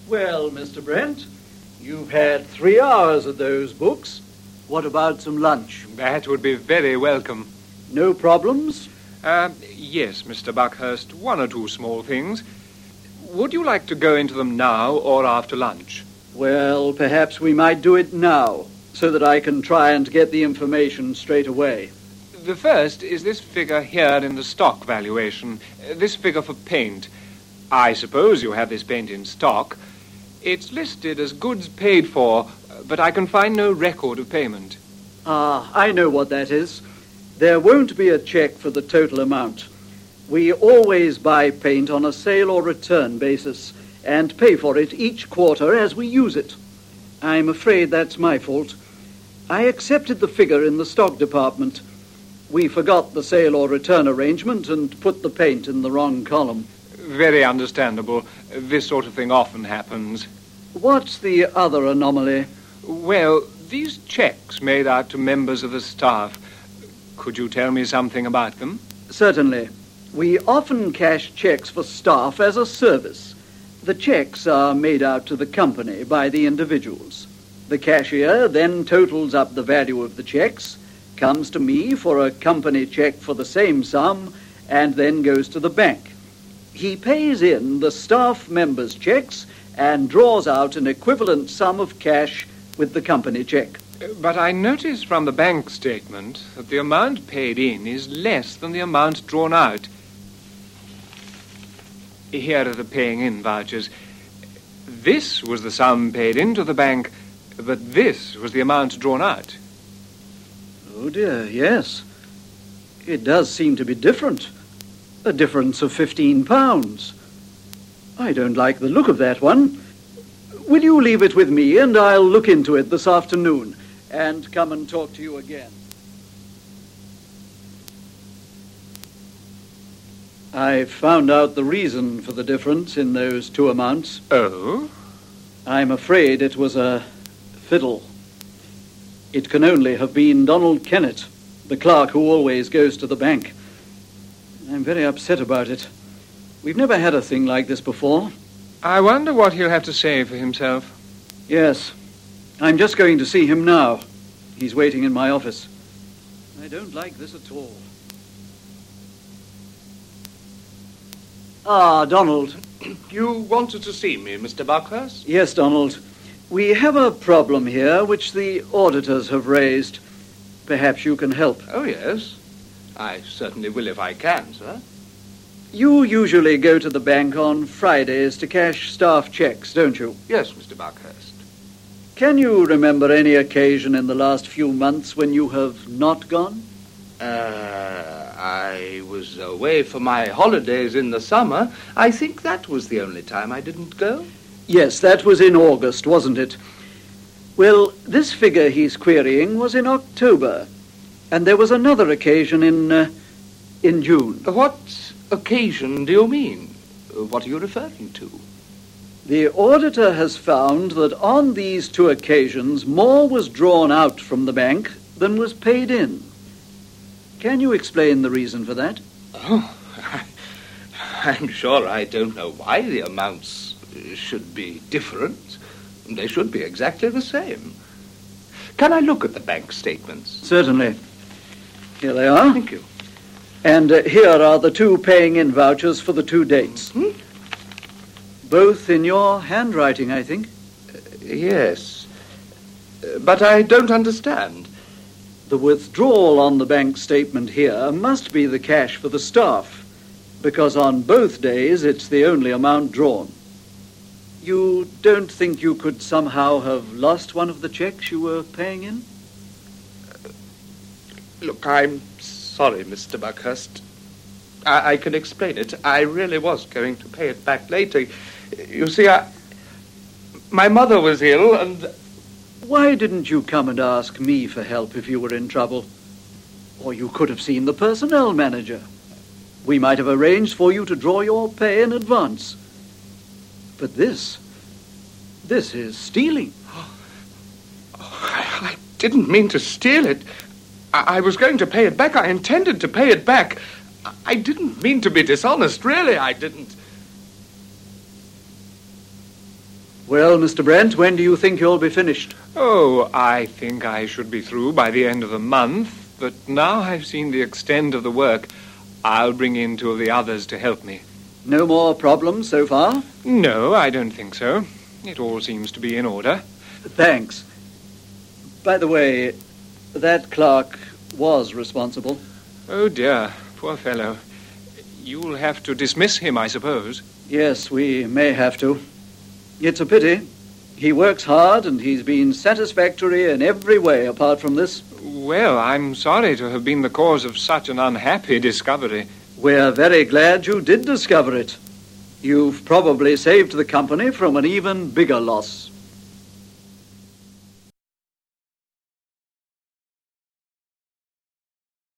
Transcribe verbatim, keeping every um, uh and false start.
Well, Mister Brent, you've had three hours of those books. What about some lunch? That would be very welcome. No problems? Uh, yes, Mister Buckhurst, one or two small things. Would you like to go into them now or after lunch? Well, perhaps we might do it now, so that I can try and get the information straight away. The first is this figure here in the stock valuation, uh, this figure for paint. I suppose you have this paint in stock. It's listed as goods paid for, but I can find no record of payment. Ah, I know what that is. There won't be a check for the total amount. We always buy paint on a sale or return basis and pay for it each quarter as we use it. I'm afraid that's my fault. I accepted the figure in the stock department. We forgot the sale or return arrangement and put the paint in the wrong column. Very understandable. This sort of thing often happens. What's the other anomaly? Well, these checks made out to members of the staff. Could you tell me something about them? Certainly. We often cash checks for staff as a service. The checks are made out to the company by the individuals. The cashier then totals up the value of the checks, comes to me for a company check for the same sum, and then goes to the bank. He pays in the staff members' checks and draws out an equivalent sum of cash with the company check. But I notice from the bank statement that the amount paid in is less than the amount drawn out. Here are the paying in vouchers. This was the sum paid into the bank, but this was the amount drawn out. Oh dear, yes. It does seem to be different. A difference of fifteen pounds. I don't like the look of that one. Will you leave it with me and I'll look into it this afternoon and come and talk to you again? I've found out the reason for the difference in those two amounts. Oh? I'm afraid it was a fiddle. It can only have been Donald Kennett, the clerk who always goes to the bank. I'm very upset about it. We've never had a thing like this before. I wonder what he'll have to say for himself. Yes. I'm just going to see him now. He's waiting in my office. I don't like this at all. Ah, Donald. You wanted to see me, Mister Buckhurst? Yes, Donald. We have a problem here which the auditors have raised. Perhaps you can help. Oh, yes. I certainly will if I can, sir. You usually go to the bank on Fridays to cash staff checks, don't you? Yes, Mister Buckhurst. Can you remember any occasion in the last few months when you have not gone? Uh, I was away for my holidays in the summer. I think that was the only time I didn't go. Yes, that was in August, wasn't it? Well, this figure he's querying was in October. And there was another occasion in, uh, in June. What occasion do you mean? What are you referring to? The auditor has found that on these two occasions, more was drawn out from the bank than was paid in. Can you explain the reason for that? Oh, I, I'm sure I don't know why the amounts should be different. They should be exactly the same. Can I look at the bank statements? Certainly. Here they are. Thank you. And uh, here are the two paying-in vouchers for the two dates. Mm-hmm. Both in your handwriting, I think. Uh, yes. Uh, but I don't understand. The withdrawal on the bank statement here must be the cash for the staff, because on both days it's the only amount drawn. You don't think you could somehow have lost one of the checks you were paying in? Uh, look, I'm sorry, Mister Buckhurst. I, I can explain it. I really was going to pay it back later. You see, I, my mother was ill, and... Why didn't you come and ask me for help if you were in trouble? Or you could have seen the personnel manager. We might have arranged for you to draw your pay in advance. But this, this is stealing. Oh, I, I didn't mean to steal it. I, I was going to pay it back. I intended to pay it back. I, I didn't mean to be dishonest. Really, I didn't. Well, Mister Brent, when do you think you'll be finished? Oh, I think I should be through by the end of the month, but now I've seen the extent of the work, I'll bring in two of the others to help me. No more problems so far? No, I don't think so. It all seems to be in order. Thanks. By the way, that clerk was responsible. Oh, dear, poor fellow. You'll have to dismiss him, I suppose. Yes, we may have to. It's a pity. He works hard, and he's been satisfactory in every way apart from this. Well, I'm sorry to have been the cause of such an unhappy discovery. We're very glad you did discover it. You've probably saved the company from an even bigger loss.